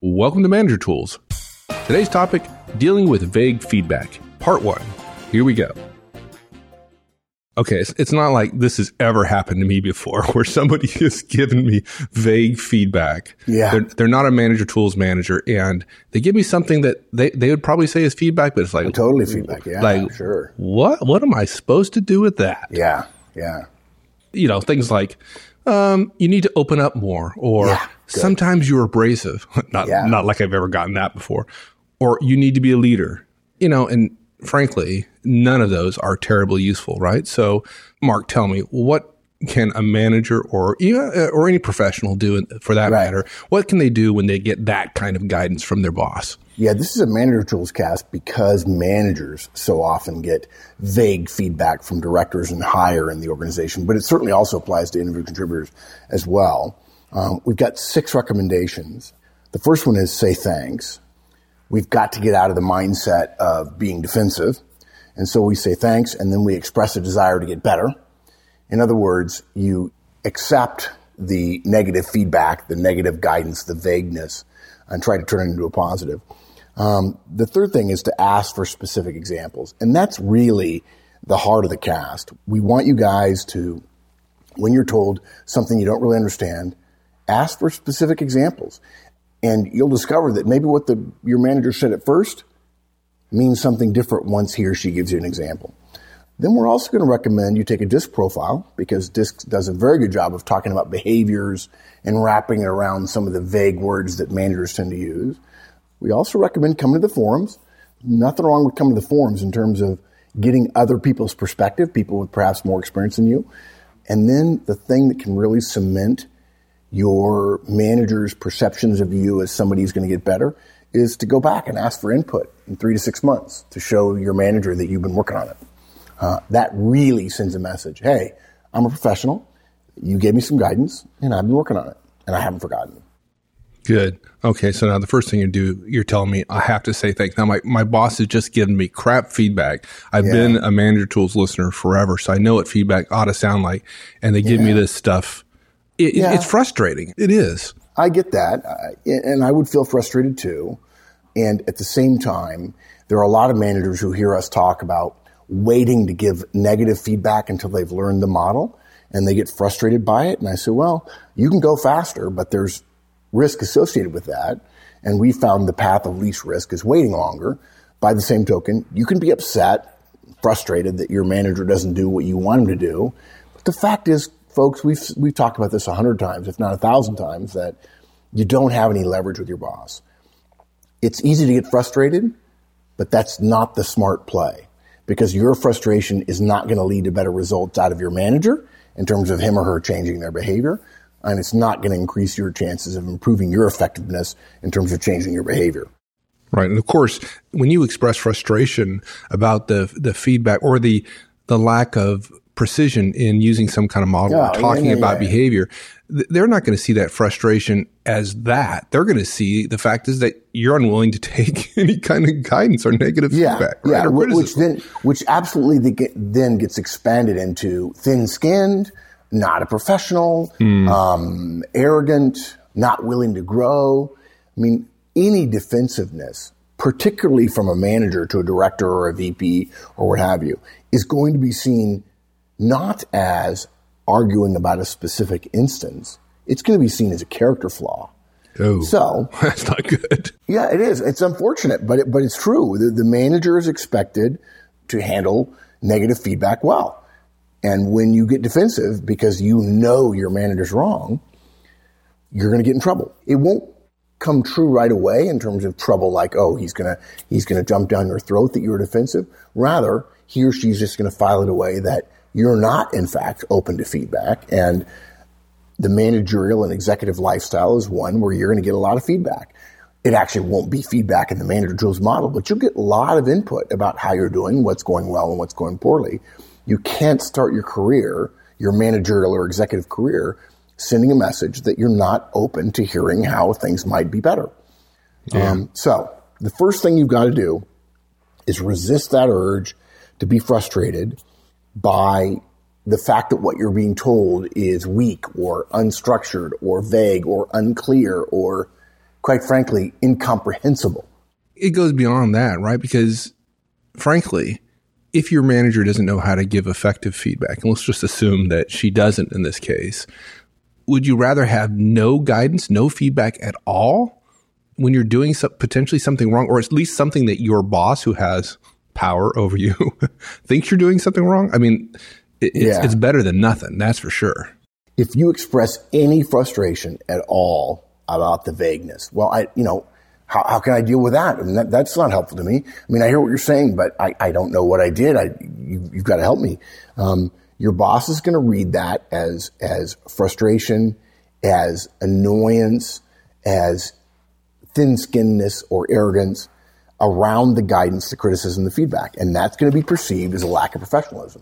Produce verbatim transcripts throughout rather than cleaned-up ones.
Welcome to Manager Tools. Today's topic, dealing with vague feedback. Part one. Here we go. Okay, it's, it's not like this has ever happened to me before where somebody has given me vague feedback. Yeah. They're, they're not a Manager Tools manager, and they give me something that they, they would probably say is feedback, but it's like... Totally feedback, yeah, like, sure. What, what am I supposed to do with that? Yeah, yeah. You know, things like, um, you need to open up more, or yeah, sometimes you're abrasive. not, yeah. not like I've ever gotten that before. Or you need to be a leader. You know, and frankly, none of those are terribly useful, right? So, Mark, tell me, what can a manager or or any professional do, for that right. matter? What can they do when they get that kind of guidance from their boss? Yeah, this is a Manager Tools cast because managers so often get vague feedback from directors and higher in the organization, but it certainly also applies to individual contributors as well. Um, we've got six recommendations. The first one is say thanks. We've got to get out of the mindset of being defensive. And so we say thanks, and then we express a desire to get better. In other words, you accept the negative feedback, the negative guidance, the vagueness, and try to turn it into a positive. Um, the third thing is to ask for specific examples. And that's really the heart of the cast. We want you guys to, when you're told something you don't really understand, ask for specific examples. And you'll discover that maybe what the your manager said at first means something different once he or she gives you an example. Then we're also going to recommend you take a DISC profile, because DISC does a very good job of talking about behaviors and wrapping it around some of the vague words that managers tend to use. We also recommend coming to the forums. Nothing wrong with coming to the forums in terms of getting other people's perspective, people with perhaps more experience than you. And then the thing that can really cement your manager's perceptions of you as somebody who's going to get better is to go back and ask for input in three to six months to show your manager that you've been working on it. Uh, that really sends a message. Hey, I'm a professional. You gave me some guidance, and I've been working on it, and I haven't forgotten. Good. Okay, so now the first thing you do, you're telling me I have to say thanks. Now, my, my boss has just given me crap feedback. I've yeah. been a Manager Tools listener forever, so I know what feedback ought to sound like, and they give yeah. me this stuff. It, yeah. It's frustrating. It is. I get that, uh, and I would feel frustrated too. And at the same time, there are a lot of managers who hear us talk about waiting to give negative feedback until they've learned the model, and they get frustrated by it. And I say, well, you can go faster, but there's risk associated with that. And we found the path of least risk is waiting longer. By the same token, you can be upset, frustrated that your manager doesn't do what you want him to do. But the fact is, folks, we've we've talked about this a hundred times, if not a thousand times, that you don't have any leverage with your boss. It's easy to get frustrated, but that's not the smart play, because your frustration is not going to lead to better results out of your manager in terms of him or her changing their behavior, and it's not going to increase your chances of improving your effectiveness in terms of changing your behavior. Right, and of course, when you express frustration about the the feedback or the the lack of precision in using some kind of model yeah, or talking yeah, yeah, about yeah. behavior, they're not going to see that frustration as that. They're going to see the fact is that you're unwilling to take any kind of guidance or negative yeah, feedback. Yeah, right? which then, which absolutely then gets expanded into thin-skinned, not a professional, mm. um, arrogant, not willing to grow. I mean, any defensiveness, particularly from a manager to a director or a V P or what have you, is going to be seen not as arguing about a specific instance. It's going to be seen as a character flaw. Oh, so that's not good. Yeah, it is. It's unfortunate, but it, but it's true. The, the manager is expected to handle negative feedback well. And when you get defensive because you know your manager's wrong, you're going to get in trouble. It won't come true right away in terms of trouble like, oh, he's going to he's going to jump down your throat that you're defensive. Rather, he or she's just going to file it away that you're not, in fact, open to feedback. And the managerial and executive lifestyle is one where you're going to get a lot of feedback. It actually won't be feedback in the Manager Tools model, but you'll get a lot of input about how you're doing, what's going well and what's going poorly. You can't start your career, your managerial or executive career, sending a message that you're not open to hearing how things might be better. Yeah. Um, so the first thing you've got to do is resist that urge to be frustrated by the fact that what you're being told is weak or unstructured or vague or unclear or quite frankly, incomprehensible. It goes beyond that, right? Because frankly, if your manager doesn't know how to give effective feedback, and let's just assume that she doesn't in this case, would you rather have no guidance, no feedback at all when you're doing so, potentially something wrong, or at least something that your boss who has power over you thinks you're doing something wrong? I mean, it, it's, yeah. it's better than nothing, that's for sure. If you express any frustration at all about the vagueness, well, I, you know, how, how can I deal with that? I mean, that, that's not helpful to me. I mean, I hear what you're saying, but I, I don't know what I did. I, you, you've got to help me. Um, your boss is going to read that as, as frustration, as annoyance, as thin-skinnedness or arrogance around the guidance, the criticism, the feedback. And that's going to be perceived as a lack of professionalism.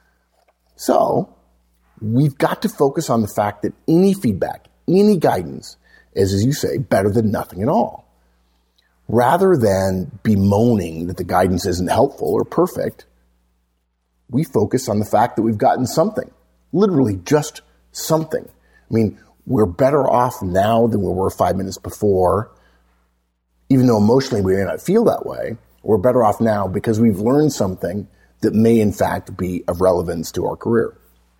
So we've got to focus on the fact that any feedback, any guidance is, as you say, better than nothing at all. Rather than bemoaning that the guidance isn't helpful or perfect, we focus on the fact that we've gotten something, literally just something. I mean, we're better off now than we were five minutes before, even though emotionally we may not feel that way. We're better off now because we've learned something that may in fact be of relevance to our career.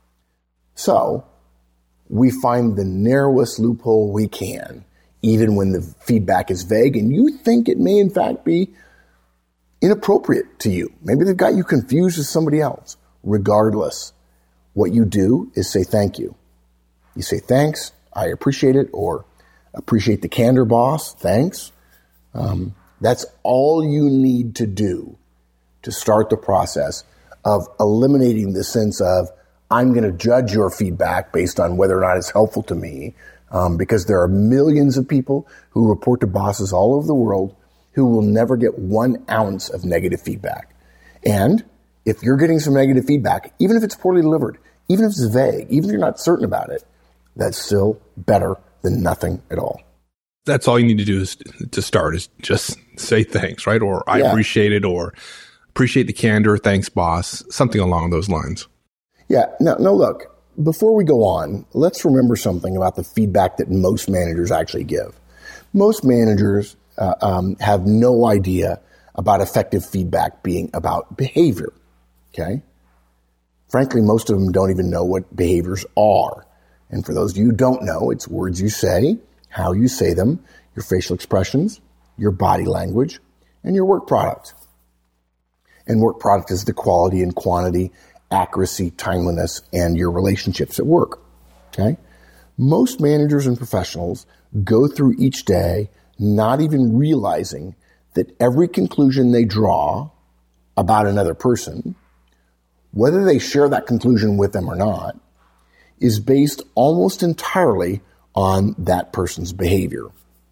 So we find the narrowest loophole we can, even when the feedback is vague and you think it may in fact be inappropriate to you. Maybe they've got you confused with somebody else. Regardless, what you do is say thank you. You say thanks, I appreciate it, or appreciate the candor, boss, thanks. Um, that's all you need to do to start the process of eliminating the sense of, I'm going to judge your feedback based on whether or not it's helpful to me, um, because there are millions of people who report to bosses all over the world who will never get one ounce of negative feedback. And if you're getting some negative feedback, even if it's poorly delivered, even if it's vague, even if you're not certain about it, that's still better than nothing at all. That's all you need to do is to start is just say thanks, right? Or I yeah. appreciate it, or appreciate the candor, thanks, boss, something along those lines. Yeah. No, no, look, before we go on, let's remember something about the feedback that most managers actually give. Most managers uh, um, have no idea about effective feedback being about behavior. Okay. Frankly, most of them don't even know what behaviors are. And for those of you who don't know, it's words you say, how you say them, your facial expressions, your body language, and your work product. And work product is the quality and quantity, accuracy, timeliness, and your relationships at work. Okay? Most managers and professionals go through each day not even realizing that every conclusion they draw about another person, whether they share that conclusion with them or not, is based almost entirely on that person's behavior.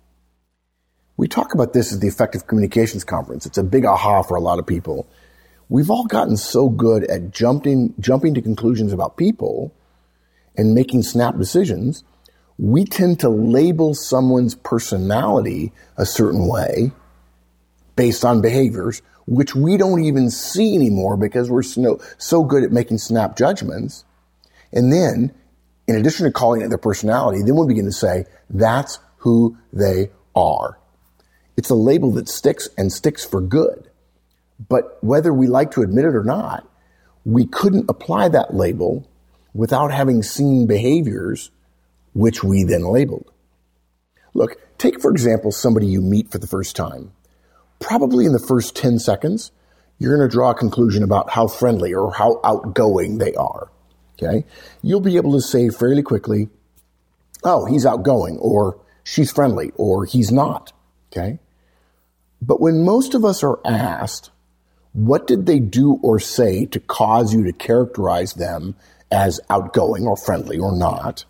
We talk about this at the Effective Communications Conference. It's a big aha for a lot of people. We've all gotten so good at jumping, jumping to conclusions about people and making snap decisions, we tend to label someone's personality a certain way based on behaviors, which we don't even see anymore because we're so, so good at making snap judgments. And then, in addition to calling it their personality, then we begin to say, that's who they are. It's a label that sticks and sticks for good. But whether we like to admit it or not, we couldn't apply that label without having seen behaviors which we then labeled. Look, take, for example, somebody you meet for the first time. Probably in the first ten seconds, you're going to draw a conclusion about how friendly or how outgoing they are. Okay? You'll be able to say fairly quickly, oh, he's outgoing, or she's friendly, or he's not. Okay? But when most of us are asked, what did they do or say to cause you to characterize them as outgoing or friendly or not?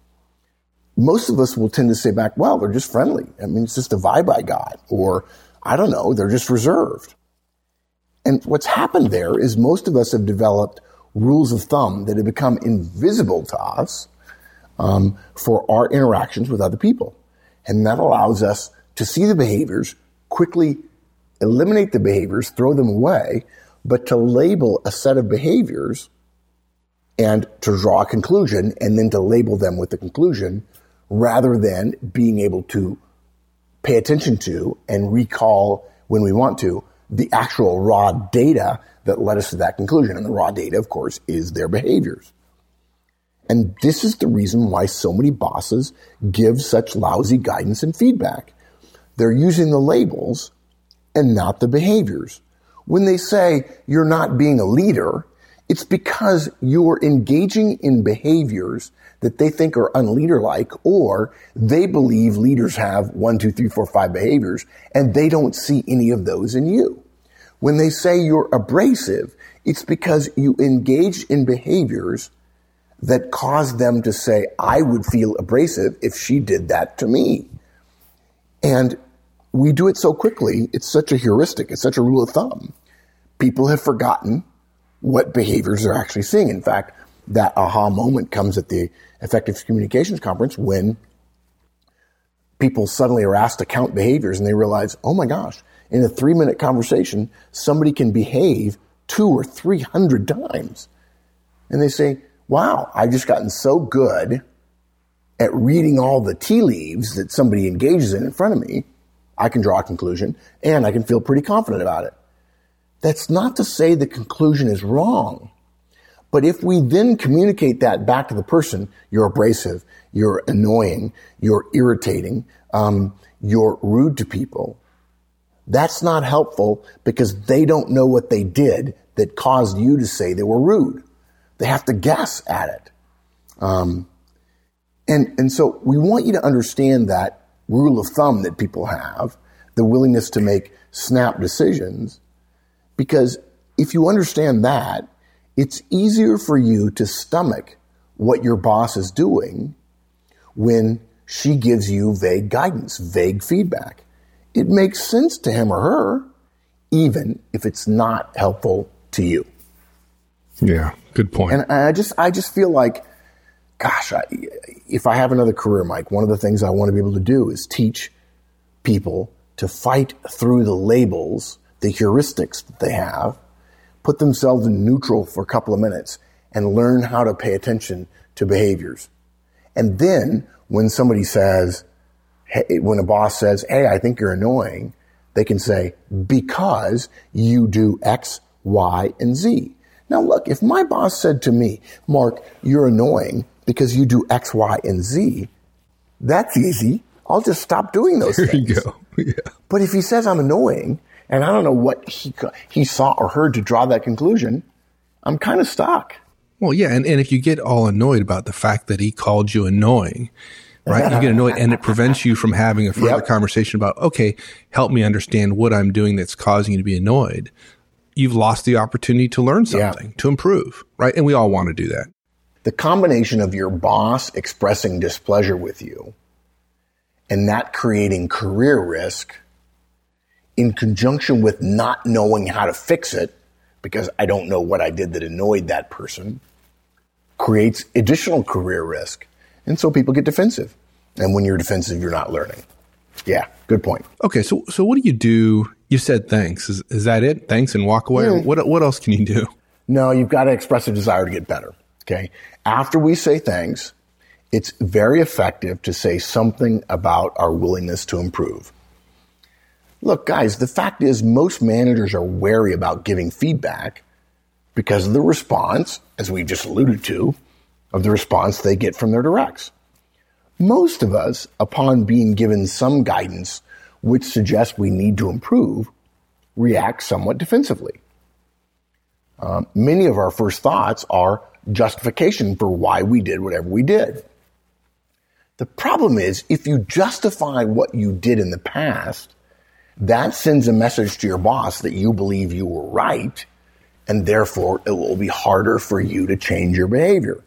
Most of us will tend to say back, well, they're just friendly. I mean, it's just a vibe I got. Or, I don't know, they're just reserved. And what's happened there is most of us have developed rules of thumb that have become invisible to us um, for our interactions with other people. And that allows us to see the behaviors, quickly eliminate the behaviors, throw them away, but to label a set of behaviors and to draw a conclusion and then to label them with the conclusion rather than being able to pay attention to and recall when we want to the actual raw data that led us to that conclusion. And the raw data, of course, is their behaviors. And this is the reason why so many bosses give such lousy guidance and feedback. They're using the labels and not the behaviors. When they say you're not being a leader, it's because you're engaging in behaviors that they think are unleader-like, or they believe leaders have one, two, three, four, five behaviors, and they don't see any of those in you. When they say you're abrasive, it's because you engage in behaviors that cause them to say, I would feel abrasive if she did that to me. And we do it so quickly, it's such a heuristic, it's such a rule of thumb. People have forgotten what behaviors they're actually seeing. In fact, that aha moment comes at the Effective Communications Conference when people suddenly are asked to count behaviors and they realize, oh my gosh, in a three-minute conversation, somebody can behave two or three hundred times. And they say, wow, I've just gotten so good at reading all the tea leaves that somebody engages in in front of me, I can draw a conclusion and I can feel pretty confident about it. That's not to say the conclusion is wrong. But if we then communicate that back to the person, you're abrasive, you're annoying, you're irritating, um, you're rude to people, that's not helpful because they don't know what they did that caused you to say they were rude. They have to guess at it. Um, and, and so we want you to understand that rule of thumb that people have, the willingness to make snap decisions, because if you understand that, it's easier for you to stomach what your boss is doing when she gives you vague guidance, vague feedback. It makes sense to him or her, even if it's not helpful to you. Yeah, good point. And I just, I just feel like, gosh, I, if I have another career, Mike, one of the things I want to be able to do is teach people to fight through the labels, the heuristics that they have, put themselves in neutral for a couple of minutes and learn how to pay attention to behaviors. And then when somebody says, hey, when a boss says, hey, I think you're annoying, they can say, because you do X, Y, and Z. Now look, if my boss said to me, Mark, you're annoying because you do X, Y, and Z, that's easy. I'll just stop doing those there things. There you go. Yeah. But if he says I'm annoying, and I don't know what he he saw or heard to draw that conclusion, I'm kind of stuck. Well, yeah, and, and if you get all annoyed about the fact that he called you annoying, right? You get annoyed, and it prevents you from having a further yep. conversation about, okay, help me understand what I'm doing that's causing you to be annoyed. You've lost the opportunity to learn something, yeah. to improve, right? And we all want to do that. The combination of your boss expressing displeasure with you and that creating career risk in conjunction with not knowing how to fix it, because I don't know what I did that annoyed that person, creates additional career risk. And so people get defensive. And when you're defensive, you're not learning. Yeah, good point. Okay, so so what do you do? You said thanks. Is, is that it? Thanks and walk away? Mm. What what else can you do? No, you've got to express a desire to get better. Okay. After we say thanks, it's very effective to say something about our willingness to improve. Look, guys, the fact is most managers are wary about giving feedback because of the response, as we've just alluded to, of the response they get from their directs. Most of us, upon being given some guidance which suggests we need to improve, react somewhat defensively. Um, many of our first thoughts are justification for why we did whatever we did. The problem is, if you justify what you did in the past, that sends a message to your boss that you believe you were right, and therefore it will be harder for you to change your behavior.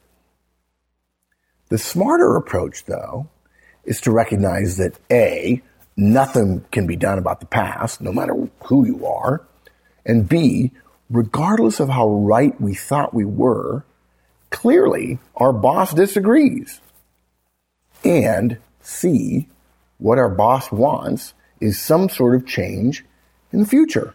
The smarter approach, though, is to recognize that A, nothing can be done about the past, no matter who you are, and B, regardless of how right we thought we were, clearly our boss disagrees. And C, what our boss wants is some sort of change in the future.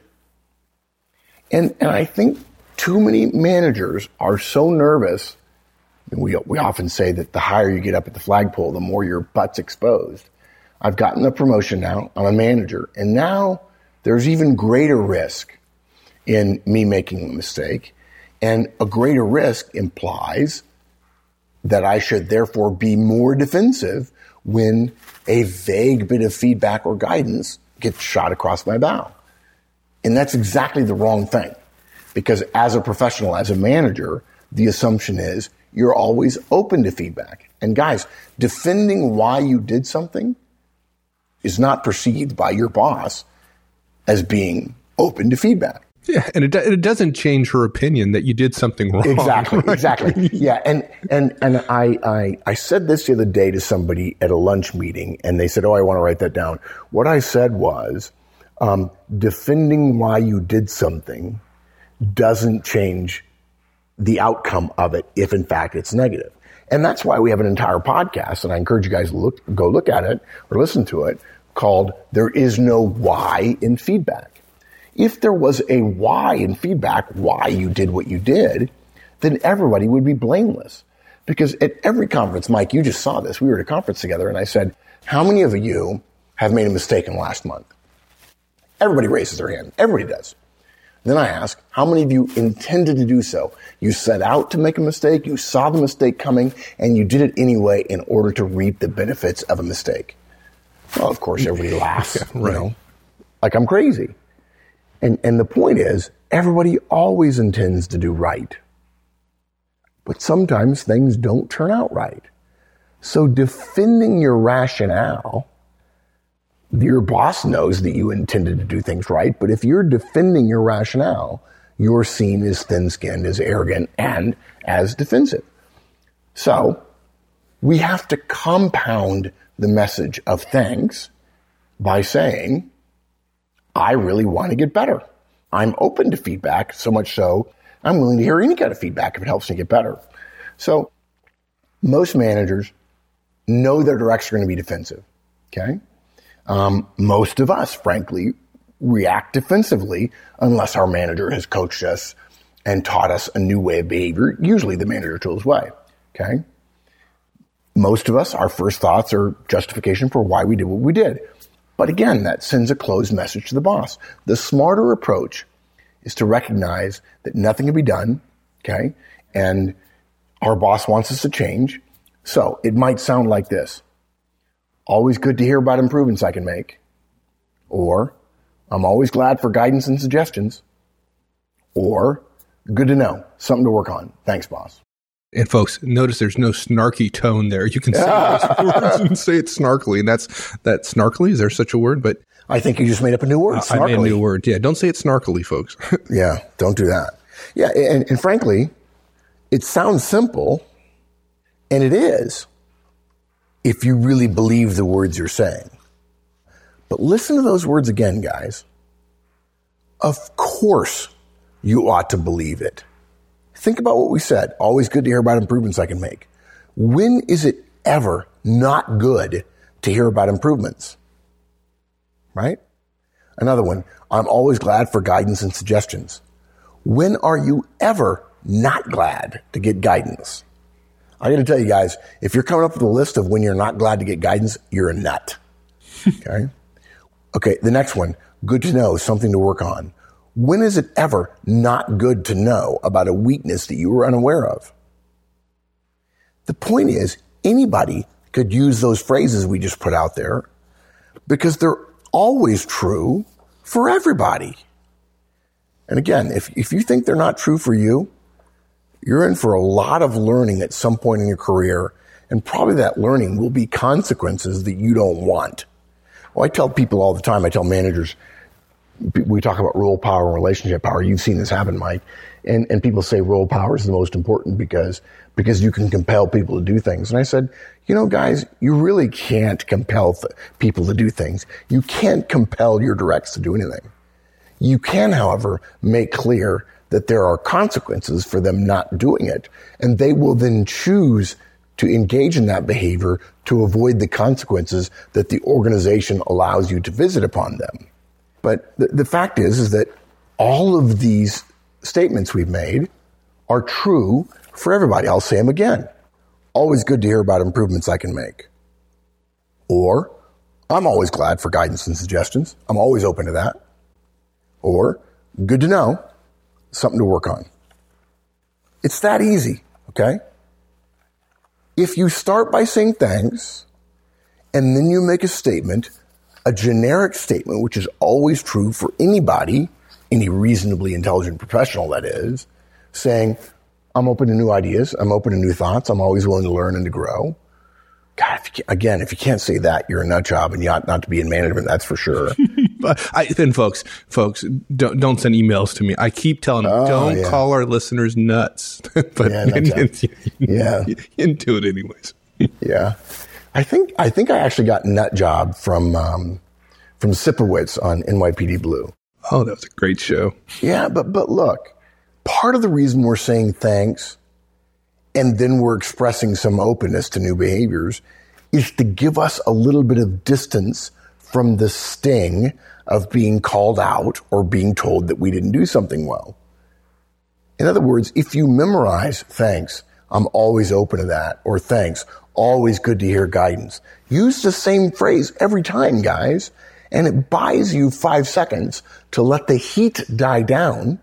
And, and I think too many managers are so nervous. We, we often say that the higher you get up at the flagpole, the more your butt's exposed. I've gotten a promotion now. I'm a manager. And now there's even greater risk in me making a mistake. And a greater risk implies that I should therefore be more defensive when a vague bit of feedback or guidance gets shot across my bow. And that's exactly the wrong thing. Because as a professional, as a manager, the assumption is you're always open to feedback. And guys, defending why you did something is not perceived by your boss as being open to feedback. Yeah, and it, it doesn't change her opinion that you did something wrong. Exactly, right? exactly. Yeah, and and and I, I I said this the other day to somebody at a lunch meeting, and they said, "Oh, I want to write that down." What I said was, um, defending why you did something doesn't change the outcome of it if, in fact, it's negative. And that's why we have an entire podcast, and I encourage you guys to look, go look at it or listen to it, called "There Is No Why in Feedback." If there was a why in feedback, why you did what you did, then everybody would be blameless. Because at every conference, Mike, you just saw this. We were at a conference together, and I said, how many of you have made a mistake in the last month? Everybody raises their hand. Everybody does. Then I ask, how many of you intended to do so? You set out to make a mistake, you saw the mistake coming, and you did it anyway in order to reap the benefits of a mistake. Well, of course, everybody laughs, yeah, right. You know, like I'm crazy. And and the point is, everybody always intends to do right. But sometimes things don't turn out right. So defending your rationale, your boss knows that you intended to do things right, but if you're defending your rationale, you're seen as thin-skinned, as arrogant, and as defensive. So we have to compound the message of thanks by saying, I really want to get better. I'm open to feedback, so much so I'm willing to hear any kind of feedback if it helps me get better. So most managers know their directs are going to be defensive, okay? Um, most of us, frankly, react defensively unless our manager has coached us and taught us a new way of behavior, usually the manager tools way, okay? Most of us, our first thoughts are justification for why we did what we did. But again, that sends a closed message to the boss. The smarter approach is to recognize that nothing can be done, okay? And our boss wants us to change. So it might sound like this. Always good to hear about improvements I can make. Or, I'm always glad for guidance and suggestions. Or, good to know, something to work on. Thanks, boss. And folks, notice there's no snarky tone there. You can say those words and say it snarkily. And that's that snarkily. Is there such a word? But I think you just made up a new word. Uh, snarkily. I made a new word. Yeah. Don't say it snarkily, folks. Yeah. Don't do that. Yeah. And, and frankly, it sounds simple, and it is, if you really believe the words you're saying. But listen to those words again, guys. Of course you ought to believe it. Think about what we said. Always good to hear about improvements I can make. When is it ever not good to hear about improvements? Right? Another one. I'm always glad for guidance and suggestions. When are you ever not glad to get guidance? I got to tell you guys, if you're coming up with a list of when you're not glad to get guidance, you're a nut. Okay? Okay, the next one. Good to know, something to work on. When is it ever not good to know about a weakness that you were unaware of? The point is, anybody could use those phrases we just put out there because they're always true for everybody. And again, if, if you think they're not true for you, you're in for a lot of learning at some point in your career, and probably that learning will be consequences that you don't want. Well, I tell people all the time, I tell managers, we talk about role power and relationship power. You've seen this happen, Mike. And, and people say role power is the most important because, because you can compel people to do things. And I said, you know, guys, you really can't compel th- people to do things. You can't compel your directs to do anything. You can, however, make clear that there are consequences for them not doing it. And they will then choose to engage in that behavior to avoid the consequences that the organization allows you to visit upon them. But the, the fact is, is that all of these statements we've made are true for everybody. I'll say them again. Always good to hear about improvements I can make. Or, I'm always glad for guidance and suggestions. I'm always open to that. Or, good to know, something to work on. It's that easy, okay? If you start by saying thanks, and then you make a statement, a generic statement, which is always true for anybody, any reasonably intelligent professional that is, saying, I'm open to new ideas, I'm open to new thoughts, I'm always willing to learn and to grow. God, if you, again, if you can't say that, you're a nut job and you ought not to be in management, that's for sure. I, then folks, folks, don't, don't send emails to me. I keep telling them, oh, don't yeah. call our listeners nuts. But yeah, man, you, yeah. you, you do it anyways. yeah. I think I think I actually got nut job from um, from Sipowicz on N Y P D Blue. Oh, that was a great show. Yeah, but but look, part of the reason we're saying thanks and then we're expressing some openness to new behaviors is to give us a little bit of distance from the sting of being called out or being told that we didn't do something well. In other words, if you memorize thanks, I'm always open to that, or thanks, always good to hear guidance. Use the same phrase every time, guys, and it buys you five seconds to let the heat die down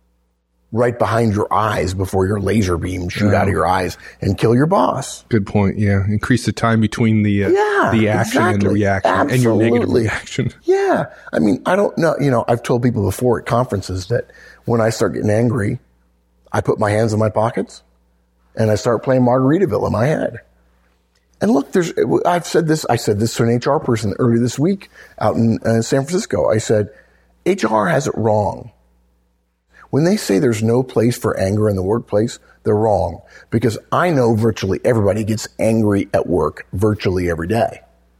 right behind your eyes before your laser beam shoot yeah. out of your eyes and kill your boss. Good point. Yeah. Increase the time between the, uh, yeah, the action exactly. and the reaction Absolutely. and your negative reaction. Yeah. I mean, I don't know. You know, I've told people before at conferences that when I start getting angry, I put my hands in my pockets and I start playing Margaritaville in my head. And look, there's, I've said this, I said this to an H R person earlier this week out in uh, San Francisco. I said, H R has it wrong. When they say there's no place for anger in the workplace, they're wrong. Because I know virtually everybody gets angry at work virtually every day.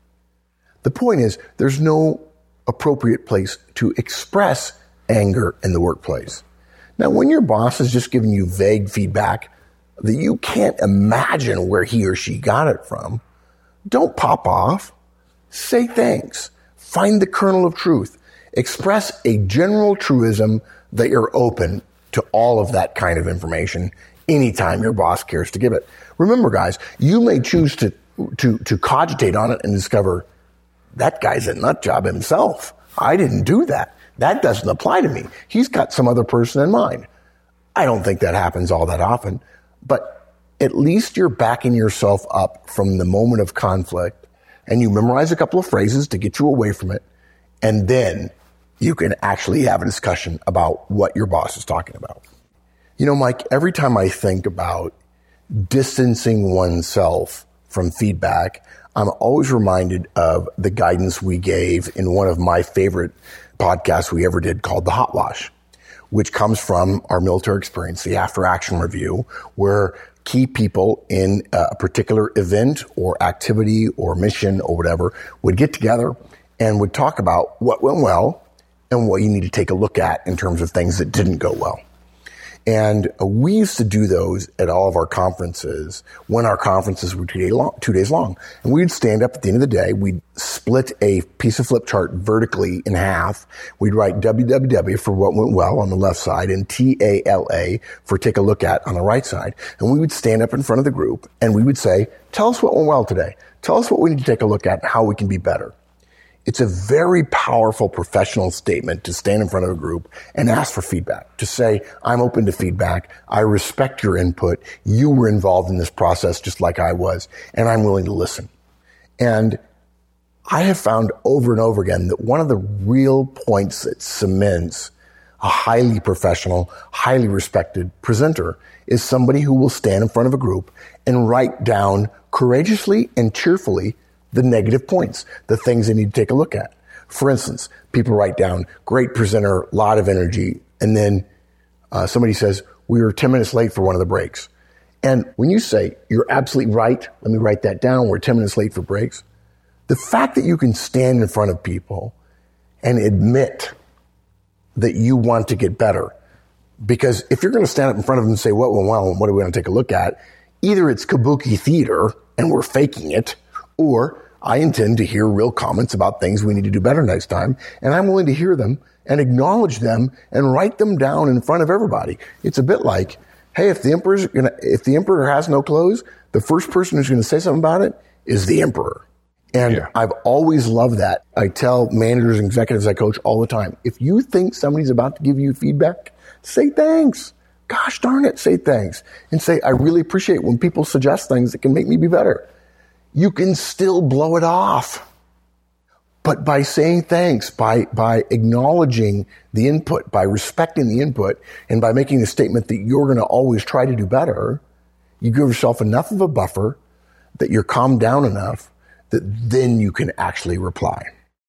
The point is, there's no appropriate place to express anger in the workplace. Now, when your boss is just giving you vague feedback that you can't imagine where he or she got it from, don't pop off. Say thanks. Find the kernel of truth. Express a general truism that you're open to all of that kind of information anytime your boss cares to give it. Remember, guys, you may choose to, to, to cogitate on it and discover that guy's a nut job himself. I didn't do that. That doesn't apply to me. He's got some other person in mind. I don't think that happens all that often, but at least you're backing yourself up from the moment of conflict and you memorize a couple of phrases to get you away from it. And then you can actually have a discussion about what your boss is talking about. You know, Mike, every time I think about distancing oneself from feedback, I'm always reminded of the guidance we gave in one of my favorite podcasts we ever did called The Hot Wash, which comes from our military experience, the after action review, where key people in a particular event or activity or mission or whatever would get together and would talk about what went well and what you need to take a look at in terms of things that didn't go well. And uh, we used to do those at all of our conferences when our conferences were two, day long, two days long. And we'd stand up at the end of the day. We'd split a piece of flip chart vertically in half. We'd write W W W for what went well on the left side and T A L A for take a look at on the right side. And we would stand up in front of the group and we would say, tell us what went well today. Tell us what we need to take a look at and how we can be better. It's a very powerful professional statement to stand in front of a group and ask for feedback, to say, I'm open to feedback. I respect your input. You were involved in this process just like I was, and I'm willing to listen. And I have found over and over again that one of the real points that cements a highly professional, highly respected presenter is somebody who will stand in front of a group and write down courageously and cheerfully the negative points, the things they need to take a look at. For instance, people write down, great presenter, lot of energy, and then uh, somebody says, we were ten minutes late for one of the breaks. And when you say, you're absolutely right, let me write that down, we're ten minutes late for breaks. The fact that you can stand in front of people and admit that you want to get better, because if you're going to stand up in front of them and say, what went well and what are we going to take a look at, either it's kabuki theater and we're faking it, or I intend to hear real comments about things we need to do better next time, and I'm willing to hear them and acknowledge them and write them down in front of everybody. It's a bit like, hey, if the emperor's gonna, if the emperor has no clothes, the first person who's going to say something about it is the emperor. And Yeah. I've always loved that. I tell managers and executives I coach all the time, if you think somebody's about to give you feedback, say thanks. Gosh darn it, say thanks. And say, I really appreciate when people suggest things that can make me be better. You can still blow it off. But by saying thanks, by, by acknowledging the input, by respecting the input, and by making the statement that you're going to always try to do better, you give yourself enough of a buffer that you're calmed down enough that then you can actually reply.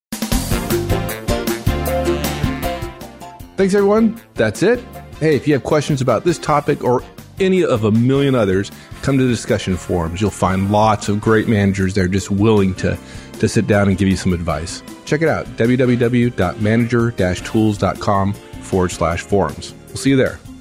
Thanks, everyone. That's it. Hey, if you have questions about this topic or any of a million others, come to the discussion forums. You'll find lots of great managers there just willing to, to sit down and give you some advice. Check it out, www.manager-tools.com forward slash forums. We'll see you there.